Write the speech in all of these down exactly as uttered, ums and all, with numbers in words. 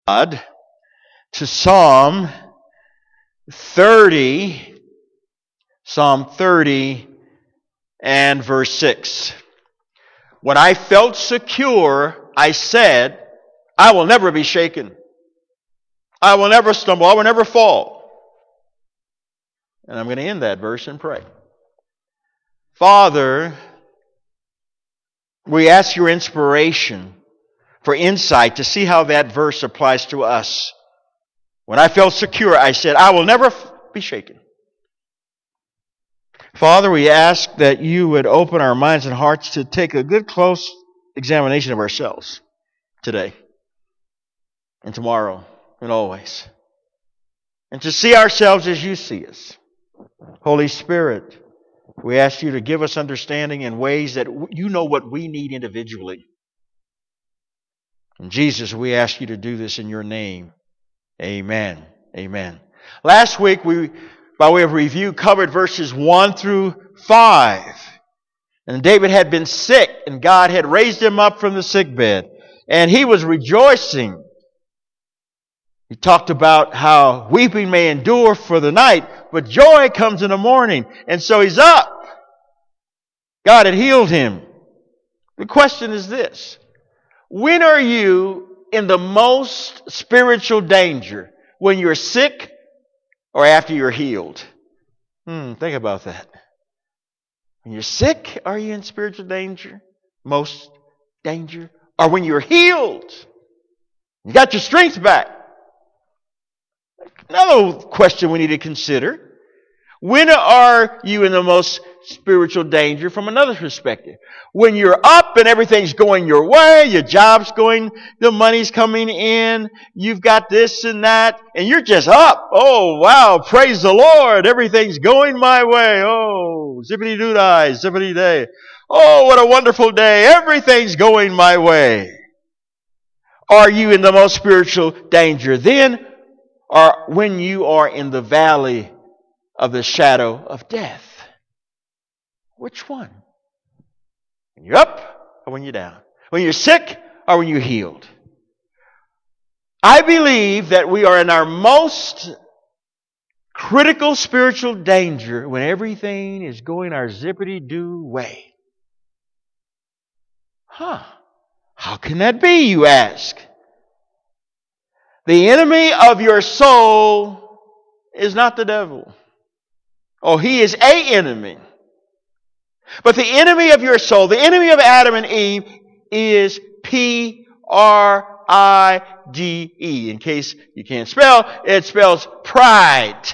God to Psalm thirty, Psalm thirty and verse six. When I felt secure, I said, I will never be shaken. I will never stumble. I will never fall. And I'm going to end that verse and pray. Father, we ask your inspiration for insight to see how that verse applies to us. When I felt secure, I said, I will never be shaken. Father, we ask that you would open our minds and hearts to take a good, close examination of ourselves today and tomorrow and always. And to see ourselves as you see us. Holy Spirit, we ask you to give us understanding in ways that you know what we need individually. And Jesus, we ask you to do this in your name. Amen. Amen. Last week, we, by way of review, covered verses one through five. And David had been sick, and God had raised him up from the sickbed. And he was rejoicing. He talked about how weeping may endure for the night, but joy comes in the morning. And so he's up. God had healed him. The question is this. When are you in the most spiritual danger? When you're sick or after you're healed? Hmm, think about that. When you're sick, are you in spiritual danger? Most danger? Or when you're healed? You got your strength back. Another question we need to consider. When are you in the most spiritual danger from another perspective? When you're up and everything's going your way, your job's going, the money's coming in, you've got this and that, and you're just up. Oh, wow, praise the Lord, everything's going my way. Oh, zippity-doo-dah, zippity-day. Oh, what a wonderful day, everything's going my way. Are you in the most spiritual danger then, or when you are in the valley of the shadow of death? Which one? When you're up or when you're down? When you're sick or when you're healed? I believe that we are in our most critical spiritual danger when everything is going our zippity-doo way. Huh. How can that be, you ask? The enemy of your soul is not the devil. Oh, he is a enemy. But the enemy of your soul, the enemy of Adam and Eve, is P R I D E. In case you can't spell, it spells pride.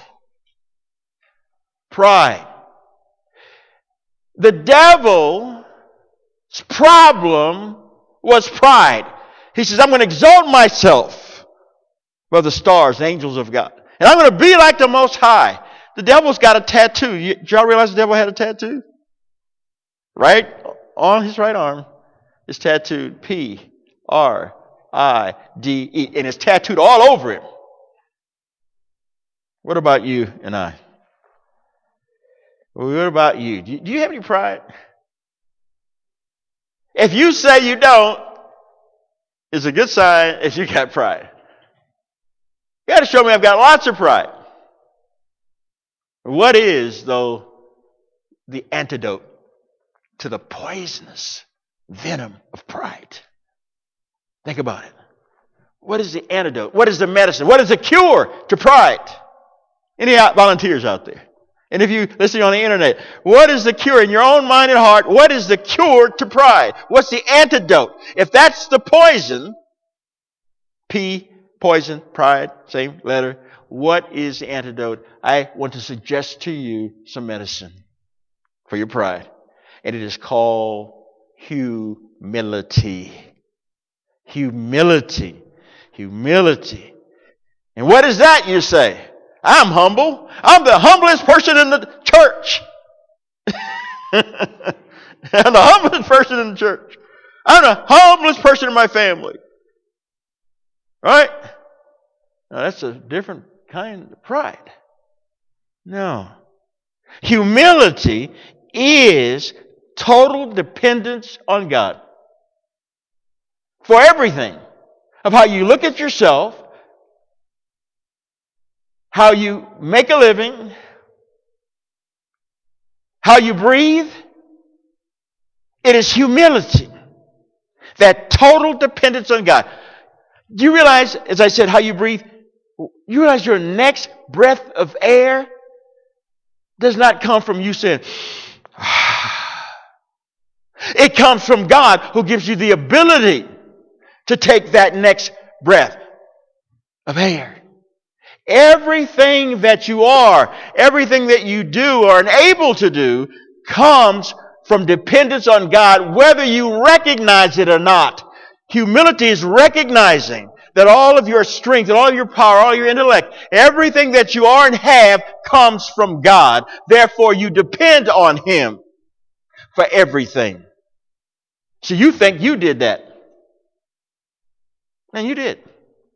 Pride. The devil's problem was pride. He says, I'm going to exalt myself above the stars, the angels of God. And I'm going to be like the Most High. The devil's got a tattoo. Did y'all realize the devil had a tattoo? Right on his right arm is tattooed P R I D E. And it's tattooed all over him. What about you and I? What about you? Do you, do you have any pride? If you say you don't, it's a good sign if you got pride. You got to show me I've got lots of pride. What is, though, the antidote to the poisonous venom of pride? Think about it. What is the antidote? What is the medicine? What is the cure to pride? Any volunteers out there? And if you listen on the internet, what is the cure in your own mind and heart? What is the cure to pride? What's the antidote? If that's the poison, P, poison, pride, same letter. What is the antidote? I want to suggest to you some medicine for your pride. And it is called humility. Humility. Humility. And what is that, you say? I'm humble. I'm the humblest person in the church. I'm the humblest person in the church. I'm the humblest person in my family. Right? Now that's a different kind of pride. No. Humility is total dependence on God. For everything. Of how you look at yourself, how you make a living, how you breathe. It is humility. That total dependence on God. Do you realize, as I said, how you breathe? You realize your next breath of air does not come from you saying, it comes from God who gives you the ability to take that next breath of air. Everything that you are, everything that you do or are able to do comes from dependence on God, whether you recognize it or not. Humility is recognizing that all of your strength and all of your power, all your intellect, everything that you are and have comes from God. Therefore, you depend on Him for everything. So you think you did that. And you did.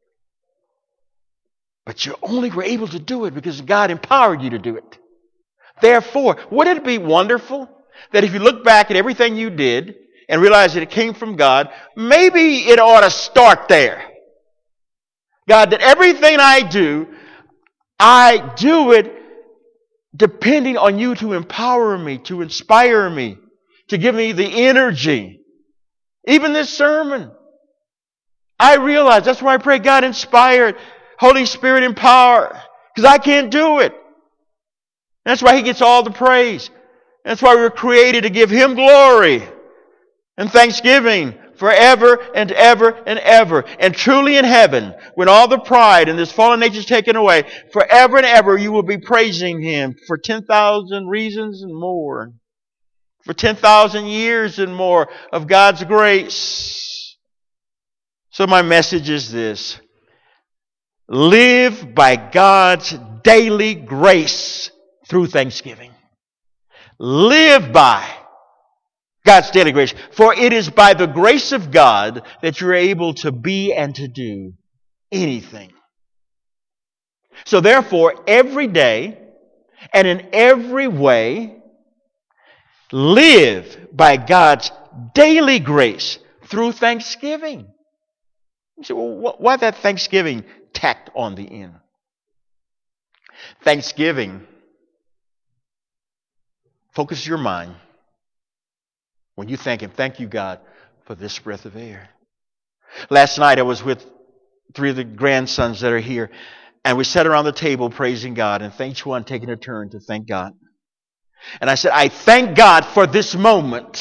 But you only were able to do it because God empowered you to do it. Therefore, wouldn't it be wonderful that if you look back at everything you did and realize that it came from God, maybe it ought to start there. God, that everything I do, I do it depending on you to empower me, to inspire me, to give me the energy. Even this sermon, I realize, that's why I pray, God, inspire it. Holy Spirit, empower. Because I can't do it. That's why He gets all the praise. That's why we were created to give Him glory and thanksgiving forever and ever and ever. And truly in heaven, when all the pride in this fallen nature is taken away, forever and ever you will be praising Him for ten thousand reasons and more. For ten thousand years and more of God's grace. So my message is this. Live by God's daily grace through thanksgiving. Live by God's daily grace. For it is by the grace of God that you're able to be and to do anything. So therefore, every day and in every way, live by God's daily grace through thanksgiving. You say, well, why that thanksgiving tacked on the end? Thanksgiving focuses your mind when you thank Him. Thank you, God, for this breath of air. Last night I was with three of the grandsons that are here, and we sat around the table praising God, and each one taking a turn to thank God. And I said, I thank God for this moment.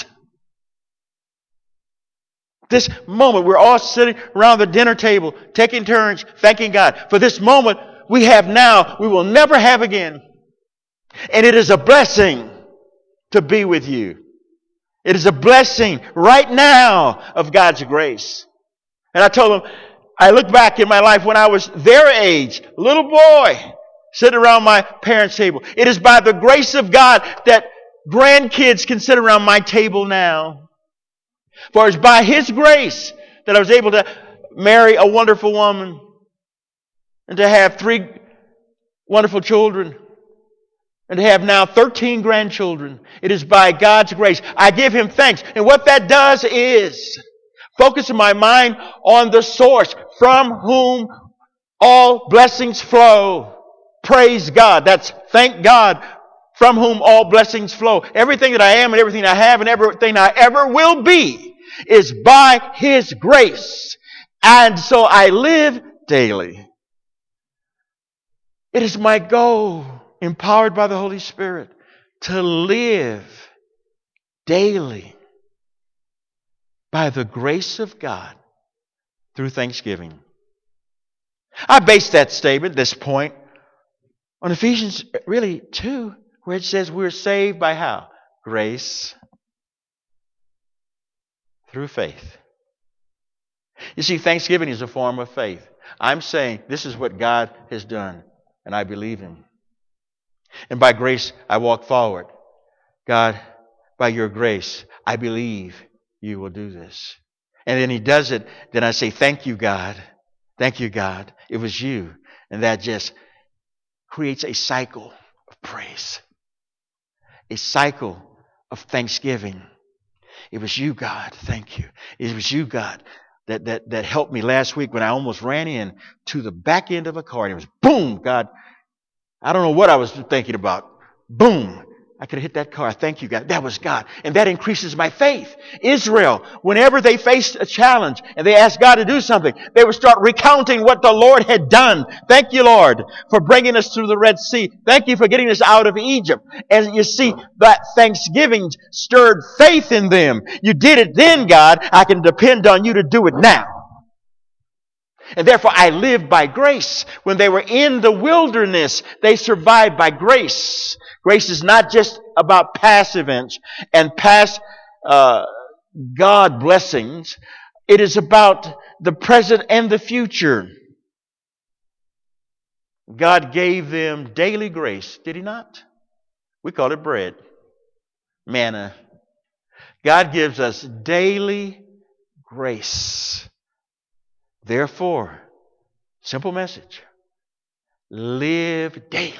This moment, we're all sitting around the dinner table, taking turns, thanking God. For this moment we have now, we will never have again. And it is a blessing to be with you. It is a blessing right now of God's grace. And I told them, I look back in my life when I was their age, little boy, sitting around my parents' table. It is by the grace of God that grandkids can sit around my table now. For it's by His grace that I was able to marry a wonderful woman and to have three wonderful children and to have now thirteen grandchildren. It is by God's grace. I give Him thanks. And what that does is focus my mind on the source from whom all blessings flow. Praise God. That's thank God, from whom all blessings flow. Everything that I am and everything I have and everything I ever will be is by His grace. And so I live daily. It is my goal, empowered by the Holy Spirit, to live daily by the grace of God through thanksgiving. I base that statement, this point, on Ephesians really two, where it says we're saved by how? Grace through faith. You see, thanksgiving is a form of faith. I'm saying this is what God has done, and I believe Him. And by grace, I walk forward. God, by your grace, I believe you will do this. And then He does it. Then I say, thank you, God. Thank you, God. It was you. And that just creates a cycle of praise. A cycle of thanksgiving. It was you, God. Thank you. It was you, God, that, that, that helped me last week when I almost ran in to the back end of a car. And it was boom, God I don't know what I was thinking about. Boom. I could have hit that car. Thank you, God. That was God. And that increases my faith. Israel, whenever they faced a challenge and they asked God to do something, they would start recounting what the Lord had done. Thank you, Lord, for bringing us through the Red Sea. Thank you for getting us out of Egypt. And you see, that thanksgiving stirred faith in them. You did it then, God. I can depend on you to do it now. And therefore, I live by grace. When they were in the wilderness, they survived by grace. Grace is not just about past events and past uh, God blessings. It is about the present and the future. God gave them daily grace, did He not? We call it bread, manna. God gives us daily grace. Therefore, simple message, live daily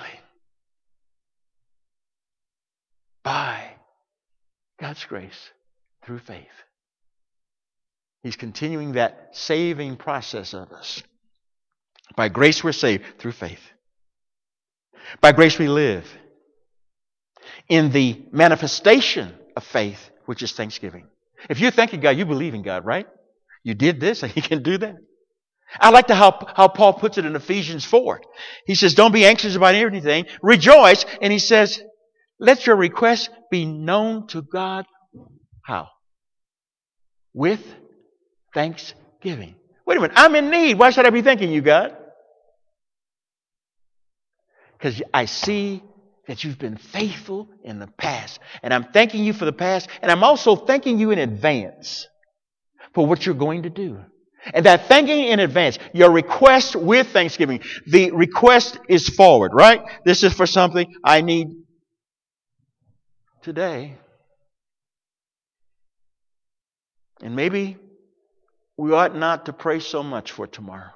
by God's grace through faith. He's continuing that saving process of us. By grace we're saved through faith. By grace we live in the manifestation of faith, which is thanksgiving. If you're thanking God, you believe in God, right? You did this and He can do that. I like to how, how Paul puts it in Ephesians four. He says, don't be anxious about anything. Rejoice. And he says, let your requests be known to God. How? With thanksgiving. Wait a minute. I'm in need. Why should I be thanking you, God? Because I see that you've been faithful in the past. And I'm thanking you for the past. And I'm also thanking you in advance for what you're going to do. And that thanking in advance, your request with thanksgiving. The request is forward, right? This is for something I need today. And maybe we ought not to pray so much for tomorrow.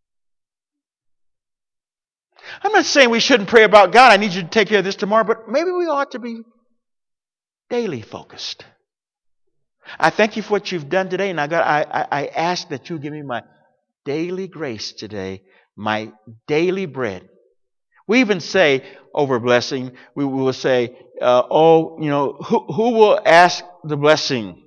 I'm not saying we shouldn't pray about, God, I need you to take care of this tomorrow, but maybe we ought to be daily focused. I thank you for what you've done today, and I got I, I, I ask that you give me my daily grace today, my daily bread. We even say over blessing, we will say, uh, oh, you know, who, who will ask the blessing?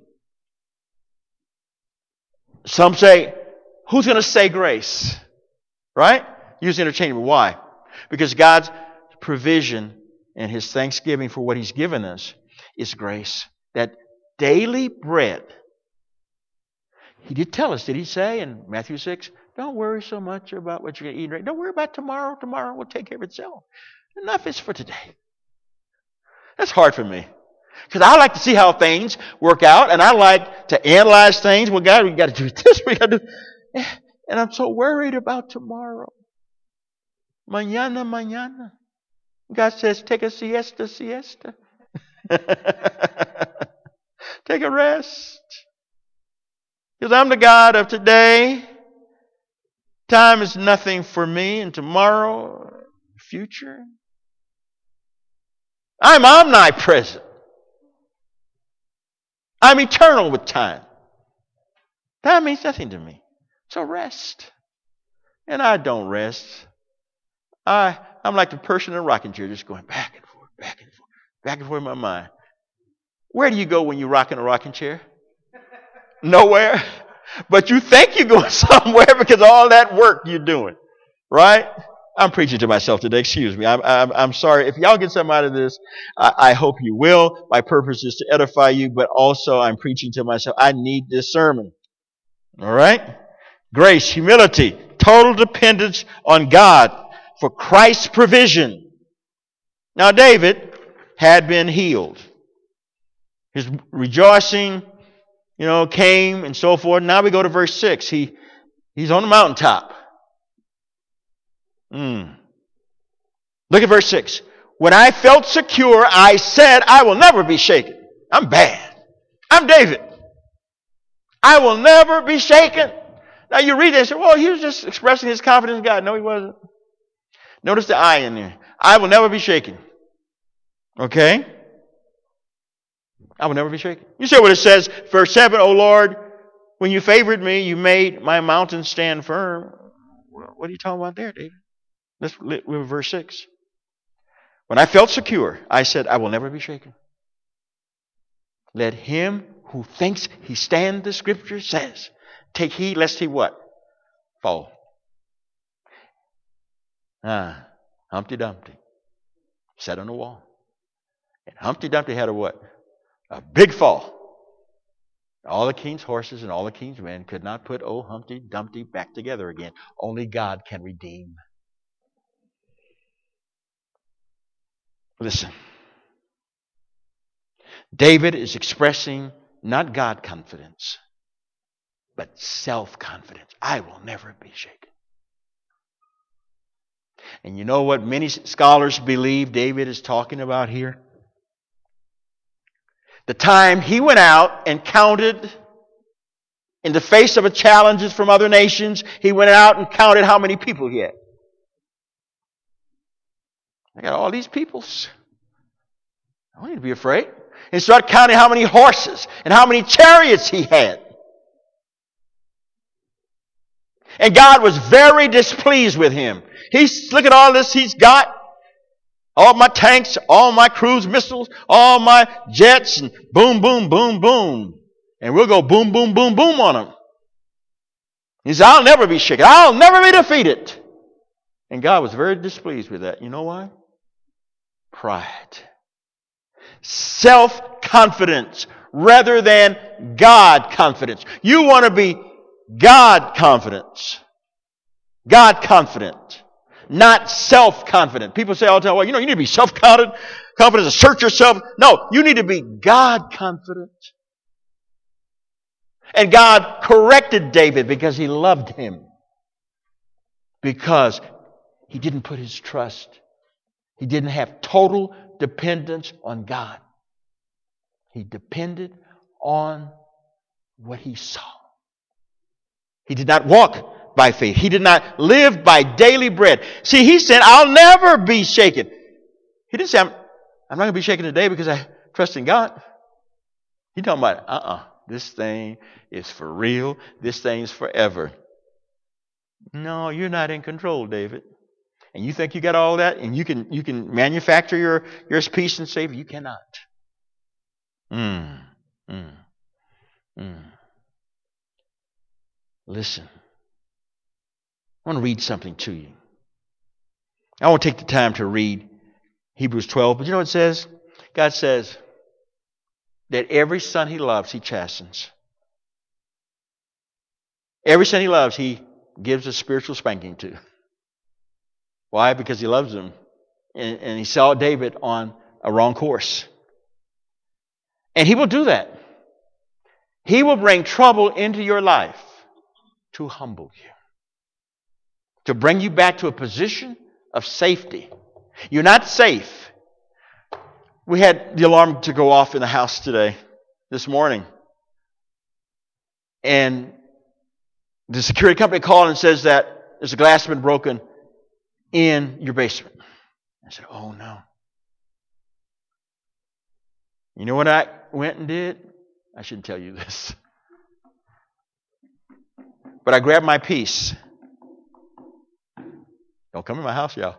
Some say, who's going to say grace? Right? Use interchangeable. Why? Because God's provision and His thanksgiving for what He's given us is grace. That daily bread. He did tell us, did He say in Matthew six, don't worry so much about what you're going to eat. Right? Don't worry about tomorrow. Tomorrow will take care of itself. Enough is for today. That's hard for me. Because I like to see how things work out, and I like to analyze things. Well, God, we got to do this. We got to do. And I'm so worried about tomorrow. Mañana, mañana. God says, take a siesta, siesta. Take a rest. Because I'm the God of today. Time is nothing for me, and tomorrow, future. I'm omnipresent. I'm eternal with time. Time means nothing to me. So rest. And I don't rest. I, I'm like the person in a rocking chair, just going back and forth, back and forth, back and forth in my mind. Where do you go when you rock in a rocking chair? Nowhere. But you think you're going somewhere because of all that work you're doing. Right? I'm preaching to myself today. Excuse me. I'm, I'm, I'm sorry. If y'all get something out of this, I, I hope you will. My purpose is to edify you, but also I'm preaching to myself. I need this sermon. All right? Grace, humility, total dependence on God for Christ's provision. Now, David had been healed. His rejoicing, you know, came and so forth. Now we go to verse six. He, he's on the mountaintop. Mm. Look at verse six. When I felt secure, I said, I will never be shaken. I'm bad. I'm David. I will never be shaken. Now you read this and say, well, he was just expressing his confidence in God. No, he wasn't. Notice the I in there. I will never be shaken. Okay? I will never be shaken. You see what it says, verse seven, O Lord, when you favored me, you made my mountain stand firm. What are you talking about there, David? Let's with verse six. When I felt secure, I said, I will never be shaken. Let him who thinks he stand, the scripture says, take heed lest he what? Fall. Ah, Humpty Dumpty sat on the wall. And Humpty Dumpty had a what? A big fall. All the king's horses and all the king's men could not put old Humpty Dumpty back together again. Only God can redeem. Listen. David is expressing not God confidence, but self-confidence. I will never be shaken. And you know what many scholars believe David is talking about here? The time he went out and counted, in the face of the challenges from other nations, he went out and counted how many people he had. I got all these peoples. I don't need to be afraid. And started counting how many horses and how many chariots he had. And God was very displeased with him. He's, look at all this he's got. All my tanks, all my cruise missiles, all my jets, and boom, boom, boom, boom. And we'll go boom, boom, boom, boom on them. He said, I'll never be shaken. I'll never be defeated. And God was very displeased with that. You know why? Pride. Self-confidence rather than God confidence. You want to be God confidence. God confident. Not self-confident. People say all the time, well, you know, you need to be self-confident, confident, assert yourself. No, you need to be God confident. And God corrected David because he loved him. Because he didn't put his trust. He didn't have total dependence on God. He depended on what he saw. He did not walk by faith. He did not live by daily bread. See, he said, I'll never be shaken. He didn't say, I'm, I'm not going to be shaken today because I trust in God. He's talking about, uh-uh, this thing is for real. This thing's forever. No, you're not in control, David. And you think you got all that and you can you can manufacture your, your peace and safety? You cannot. Mm, mm, mm. Listen. I want to read something to you. I won't take the time to read Hebrews twelve, but you know what it says? God says that every son he loves, he chastens. Every son he loves, he gives a spiritual spanking to. Why? Because he loves them. And, and he saw David on a wrong course. And he will do that. He will bring trouble into your life to humble you. To bring you back to a position of safety. You're not safe. We had the alarm to go off in the house today, this morning. And the security company called and says that there's a glass been broken in your basement. I said, oh no. You know what I went and did? I shouldn't tell you this. But I grabbed my piece. Don't come in my house, y'all.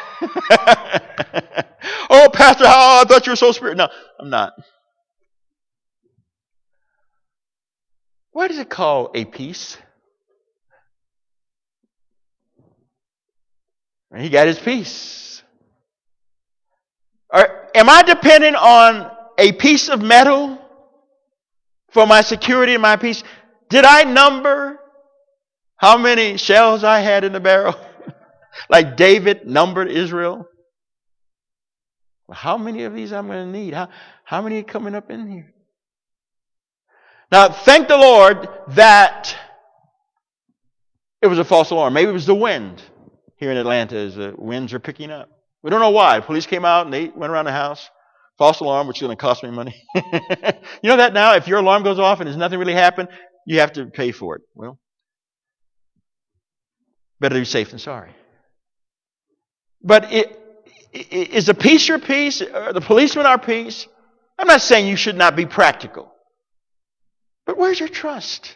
Oh, Pastor, how I thought you were so spiritual. No, I'm not. What is it called? A piece? And he got his peace. Or am I dependent on a piece of metal for my security and my peace? Did I number how many shells I had in the barrel? Like David numbered Israel? How many of these I'm going to need? How, how many are coming up in here? Now, thank the Lord that it was a false alarm. Maybe it was the wind. Here in Atlanta, as the winds are picking up. We don't know why. Police came out and they went around the house. False alarm, which is going to cost me money. You know that now? If your alarm goes off and there's nothing really happened, you have to pay for it. Well, better to be safe than sorry. But it, it, is the peace your peace? Are the policemen our peace? I'm not saying you should not be practical. But where's your trust?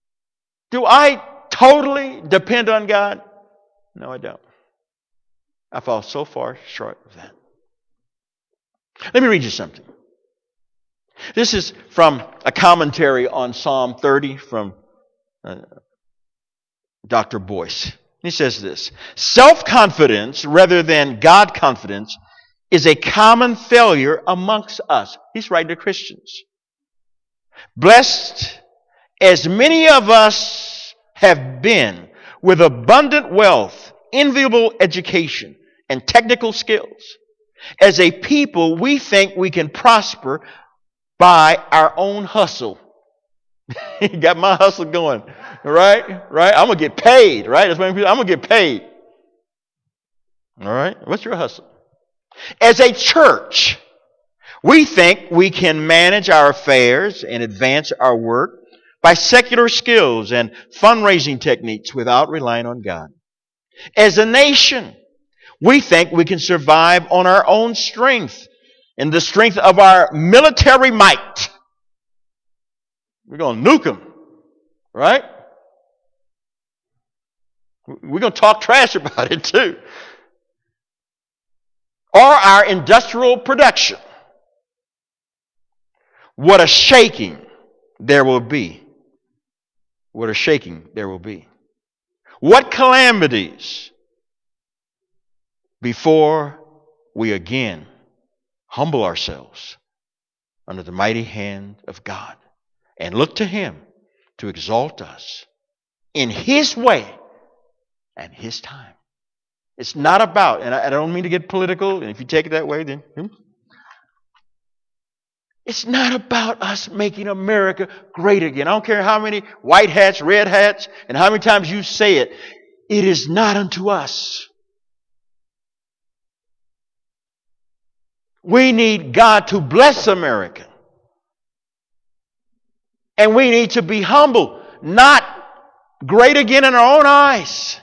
Do I totally depend on God? No, I don't. I fall so far short of that. Let me read you something. This is from a commentary on Psalm thirty from uh, Doctor Boyce. He says this: self-confidence rather than God-confidence is a common failure amongst us. He's writing to Christians. Blessed as many of us have been with abundant wealth, enviable education, and technical skills, as a people, we think we can prosper by our own hustle. Got my hustle going, right? Right? I'm gonna get paid, right? That's what I'm gonna get paid. All right? What's your hustle? As a church, we think we can manage our affairs and advance our work by secular skills and fundraising techniques without relying on God. As a nation, we think we can survive on our own strength and the strength of our military might. We're going to nuke them, right? We're going to talk trash about it too. Or our industrial production. What a shaking there will be. What a shaking there will be. What calamities before we again humble ourselves under the mighty hand of God and look to Him to exalt us in His way and His time. It's not about, and I don't mean to get political, and if you take it that way, then hmm. It's not about us making America great again. I don't care how many white hats, red hats, and how many times you say it. It is not unto us. We need God to bless America. And we need to be humble, not great again in our own eyes.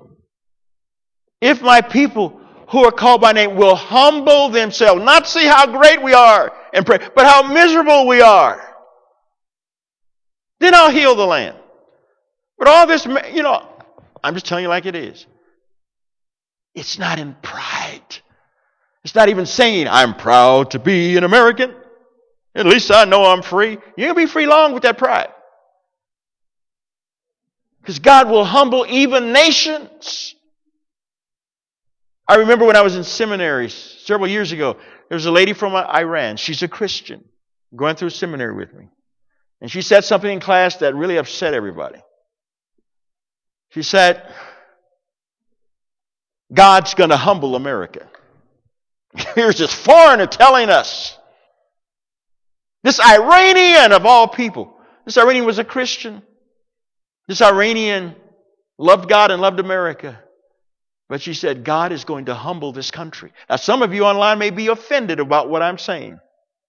If my people who are called by name will humble themselves, not see how great we are and pray, but how miserable we are, then I'll heal the land. But all this, you know, I'm just telling you like it is. It's not in pride. It's not even saying, I'm proud to be an American. At least I know I'm free. You ain't going to be free long with that pride. Because God will humble even nations. I remember when I was in seminary several years ago, there was a lady from Iran. She's a Christian going through seminary with me. And she said something in class that really upset everybody. She said, God's going to humble America. Here's this foreigner telling us. This Iranian of all people. This Iranian was a Christian. This Iranian loved God and loved America. But she said, God is going to humble this country. Now, some of you online may be offended about what I'm saying.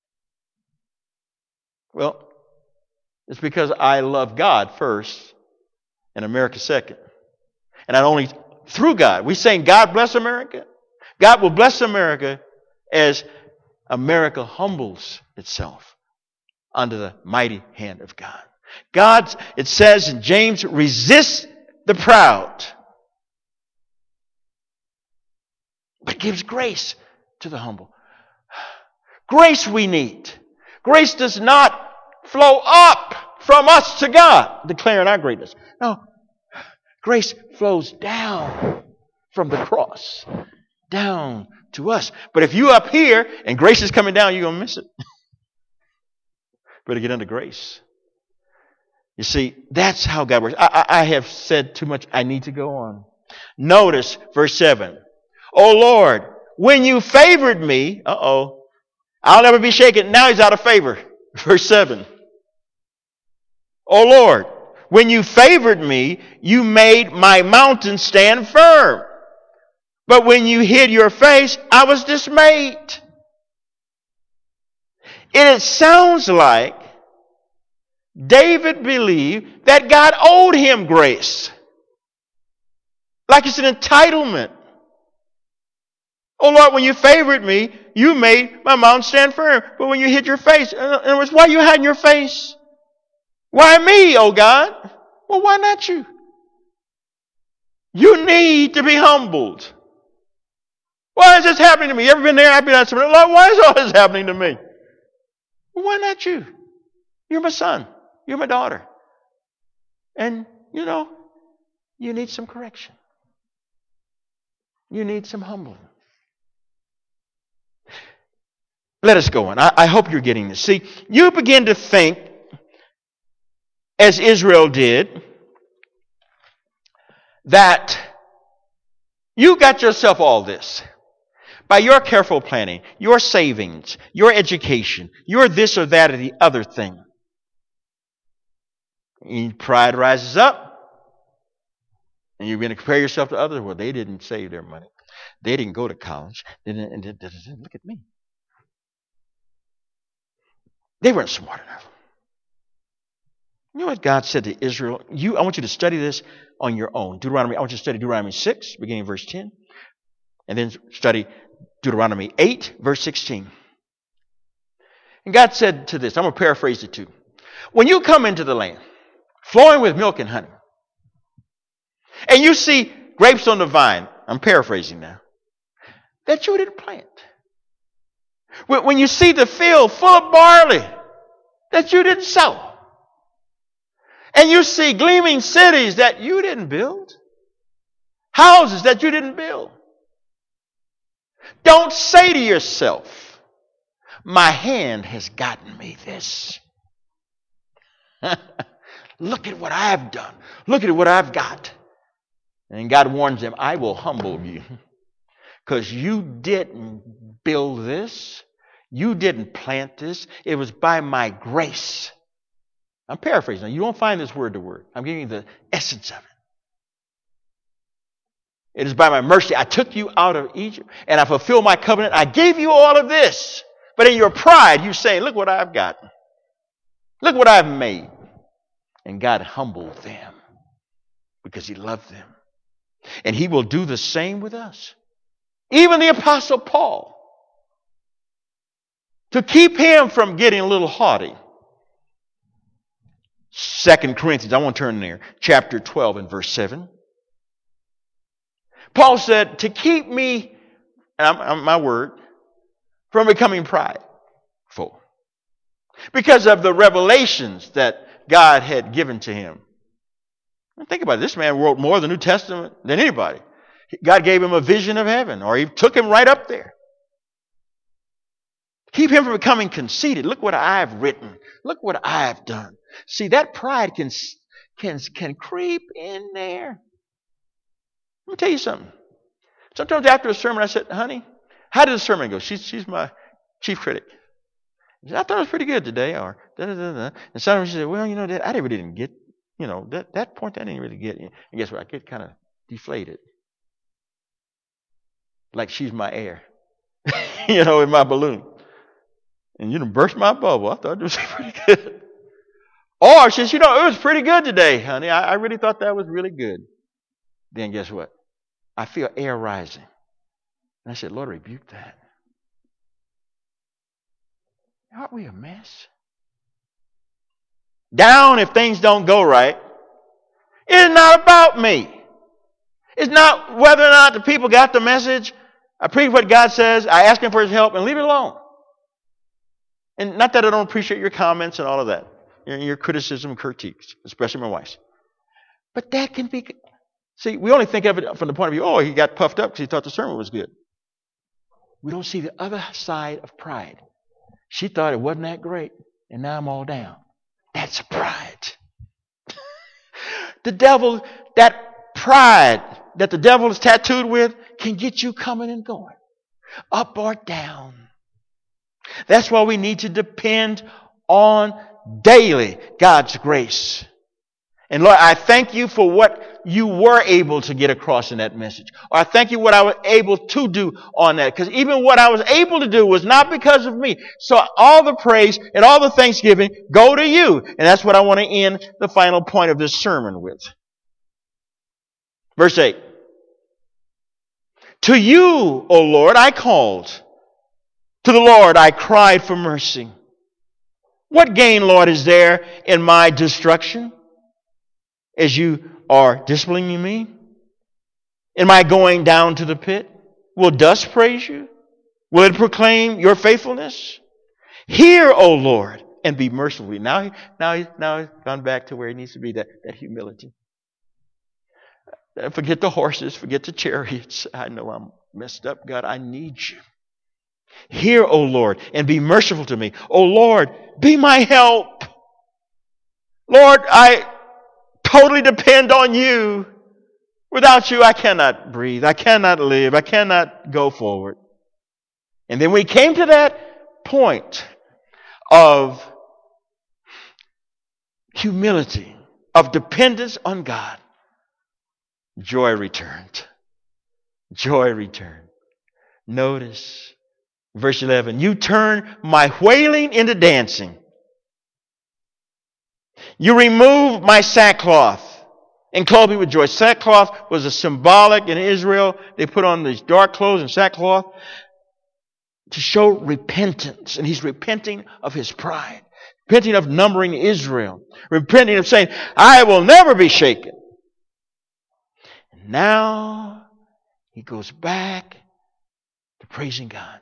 Well, it's because I love God first and America second. And not only through God. We're saying God bless America. God will bless America as America humbles itself under the mighty hand of God. God, it says in James, resist the proud, but gives grace to the humble. Grace we need. Grace does not flow up from us to God, declaring our greatness. No, grace flows down from the cross, down to us. But if you up here and grace is coming down, you're going to miss it. Better get under grace. You see, that's how God works. I, I, I have said too much. I need to go on. Notice verse seven. Oh Lord, when you favored me, uh-oh, I'll never be shaken. Now he's out of favor. Verse seven. Oh Lord, when you favored me, you made my mountain stand firm. But when you hid your face, I was dismayed. And it sounds like David believed that God owed him grace. Like it's an entitlement. Oh Lord, when you favored me, you made my mountain stand firm. But when you hid your face, in other words, why are you hiding your face? Why me, oh God? Well, why not you? You need to be humbled. Why is this happening to me? You ever been there? I've been at somebody, Lord, why is all this happening to me? Well, why not you? You're my son. You're my daughter. And, you know, you need some correction. You need some humbling. Let us go on. I, I hope you're getting this. See, you begin to think, as Israel did, that you got yourself all this. By your careful planning, your savings, your education, your this or that or the other thing. And pride rises up. And you're going to compare yourself to others. Well, they didn't save their money. They didn't go to college. They didn't, and they didn't, look at me. They weren't smart enough. You know what God said to Israel? You, I want you to study this on your own. Deuteronomy. I want you to study Deuteronomy six, beginning verse ten. And then study Deuteronomy eight, verse sixteen. And God said to this, I'm going to paraphrase it too. When you come into the land, flowing with milk and honey, and you see grapes on the vine, I'm paraphrasing now, that you didn't plant. When you see the field full of barley that you didn't sow. And you see gleaming cities that you didn't build. Houses that you didn't build. Don't say to yourself, my hand has gotten me this. Look at what I've done. Look at what I've got. And God warns them, I will humble you. Because you didn't build this. You didn't plant this. It was by my grace. I'm paraphrasing. Now, you don't find this word to word. I'm giving you the essence of it. It is by my mercy. I took you out of Egypt and I fulfilled my covenant. I gave you all of this. But in your pride, you say, look what I've got. Look what I've made. And God humbled them because He loved them. And He will do the same with us. Even the Apostle Paul. To keep him from getting a little haughty. Second Corinthians, I won't turn there. Chapter twelve and verse seven. Paul said, to keep me, and I'm, I'm, my word, from becoming prideful. Because of the revelations that God had given to him. Think about it. This man wrote more of the New Testament than anybody. God gave him a vision of heaven, or He took him right up there. Keep him from becoming conceited. Look what I've written. Look what I've done. See, that pride can, can, can creep in there. Let me tell you something. Sometimes after a sermon, I said, honey, how did the sermon go? She's, she's my chief critic. Said, I thought it was pretty good today. Or da, da, da, da. And sometimes she said, well, you know, that I really didn't get, you know, that, that point I didn't really get. And guess what? I get kind of deflated. Like she's my air, you know, in my balloon. And you done burst my bubble. I thought it was pretty good. Or she says, you know, it was pretty good today, honey. I, I really thought that was really good. Then guess what? I feel air rising. And I said, Lord, rebuke that. Aren't we a mess? Down if things don't go right. It's not about me. It's not whether or not the people got the message. I preach what God says. I ask Him for His help and leave it alone. And not that I don't appreciate your comments and all of that. Your criticism and critiques, especially my wife's. But that can be... See, we only think of it from the point of view, oh, he got puffed up because he thought the sermon was good. We don't see the other side of pride. She thought it wasn't that great, and now I'm all down. That's pride. The devil, that pride that the devil is tattooed with can get you coming and going, up or down. That's why we need to depend on daily God's grace. And Lord, I thank you for what you were able to get across in that message. Or I thank you what I was able to do on that. Because even what I was able to do was not because of me. So all the praise and all the thanksgiving go to you. And that's what I want to end the final point of this sermon with. Verse eight. To you, O Lord, I called. To the Lord I cried for mercy. What gain, Lord, is there in my destruction? As you are disciplining me? Am I going down to the pit? Will dust praise you? Will it proclaim your faithfulness? Hear, O Lord, and be merciful. Now, now, he, now he's gone back to where he needs to be, that, that humility. Forget the horses, forget the chariots. I know I'm messed up, God. I need you. Hear, O Lord, and be merciful to me. O Lord, be my help. Lord, I totally depend on you. Without you, I cannot breathe. I cannot live. I cannot go forward. And then we came to that point of humility, of dependence on God. Joy returned. Joy returned. Notice verse eleven. You turn my wailing into dancing. You remove my sackcloth and clothe me with joy. Sackcloth was a symbolic in Israel. They put on these dark clothes and sackcloth to show repentance. And he's repenting of his pride. Repenting of numbering Israel. Repenting of saying, I will never be shaken. And now he goes back to praising God.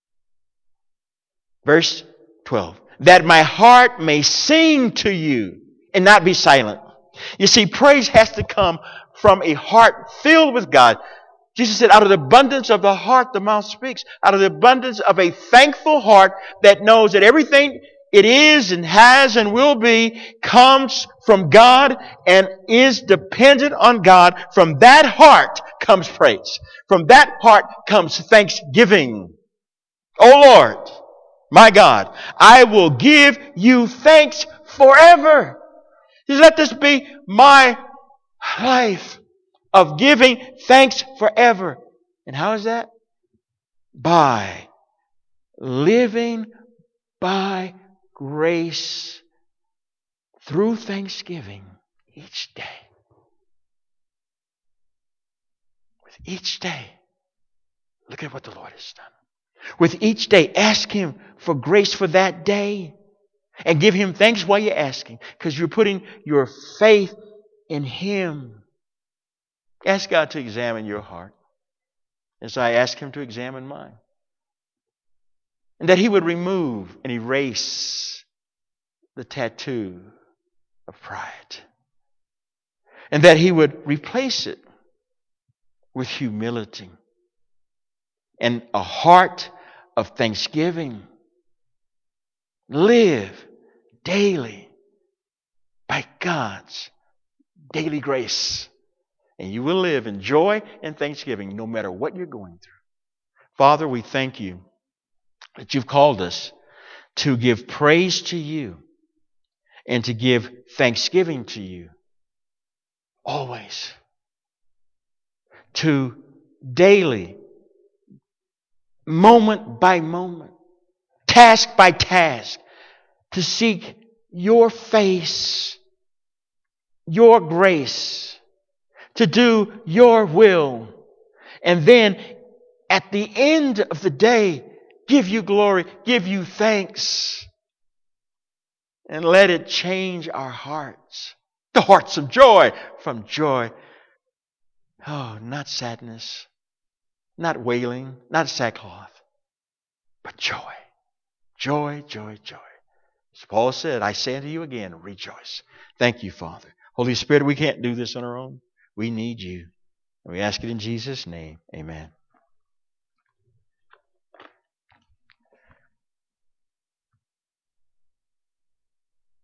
Verse twelve. That my heart may sing to you and not be silent. You see, praise has to come from a heart filled with God. Jesus said, out of the abundance of the heart, the mouth speaks. Out of the abundance of a thankful heart that knows that everything it is and has and will be comes from God and is dependent on God. From that heart comes praise. From that heart comes thanksgiving. O Lord, my God, I will give you thanks forever. Let this be my life of giving thanks forever. And how is that? By living by grace through thanksgiving each day. With each day, look at what the Lord has done. With each day, ask Him for grace for that day. And give Him thanks while you're asking. Because you're putting your faith in Him. Ask God to examine your heart. As I ask Him to examine mine. And that He would remove and erase the tattoo of pride. And that He would replace it with humility. And a heart of thanksgiving. Live daily by God's daily grace. And you will live in joy and thanksgiving no matter what you're going through. Father, we thank you that you've called us to give praise to you and to give thanksgiving to you always. To daily, moment by moment, task by task, to seek your face, your grace, to do your will. And then at the end of the day, give you glory, give you thanks. And let it change our hearts. The hearts of joy, from joy. Oh, not sadness, not wailing, not sackcloth, but joy. Joy, joy, joy. As Paul said, I say unto you again, rejoice. Thank you, Father. Holy Spirit, we can't do this on our own. We need you. And we ask it in Jesus' name. Amen.